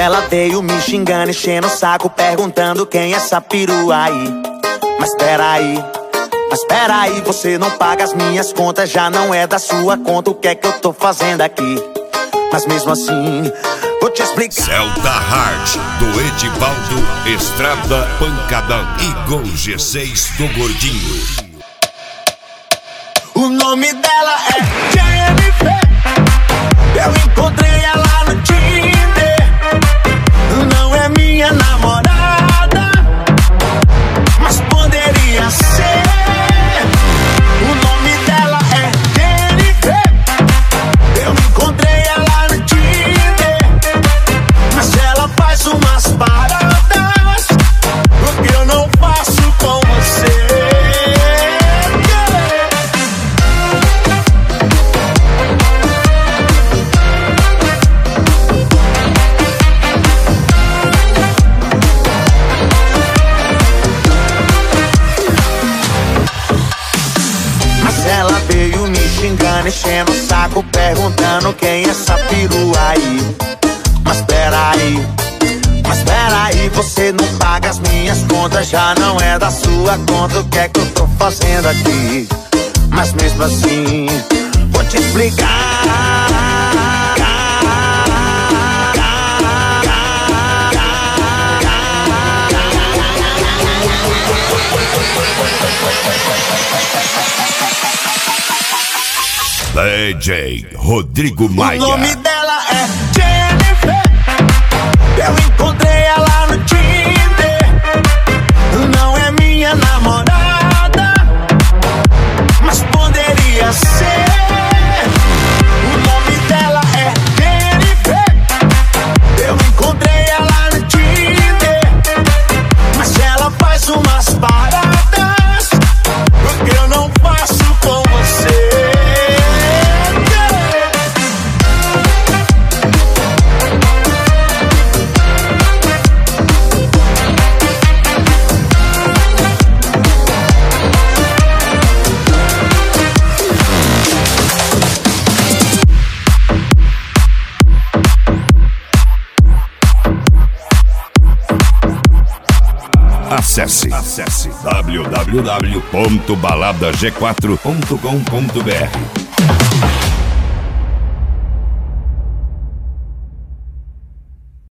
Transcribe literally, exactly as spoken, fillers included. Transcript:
ela veio me xingando, enchendo o saco, perguntando quem é essa perua aí. Mas peraí, mas peraí, você não paga as minhas contas, já não é da sua conta, o que é que eu tô fazendo aqui? Mas mesmo assim, vou te explicar. Celta Hard, do Edivaldo, Estrada, Pancadão, Eagle G seis do Gordinho. O nome dela é Jennifer, eu encontrei ela no Tinder. Não é minha namorada, mas poderia ser. O nome dela é Jennifer, eu encontrei ela no Tinder. Mas ela faz umas paradas, porque eu não faço com você. Ela veio me xingando, enchendo o saco, perguntando quem é essa perua aí. Mas peraí, mas peraí, você não paga as minhas contas, já não é da sua conta, o que é que eu tô fazendo aqui? Mas mesmo assim, vou te explicar. D J Rodrigo Maia. O nome dela é Jennifer, eu encontrei ela no Tinder. Não é minha namorada, mas poderia ser. O nome dela é Jennifer, eu encontrei ela no Tinder. Mas ela faz umas paradas, porque eu não faço com você. Acesse, acesse w w w ponto balada g quatro ponto com ponto b r.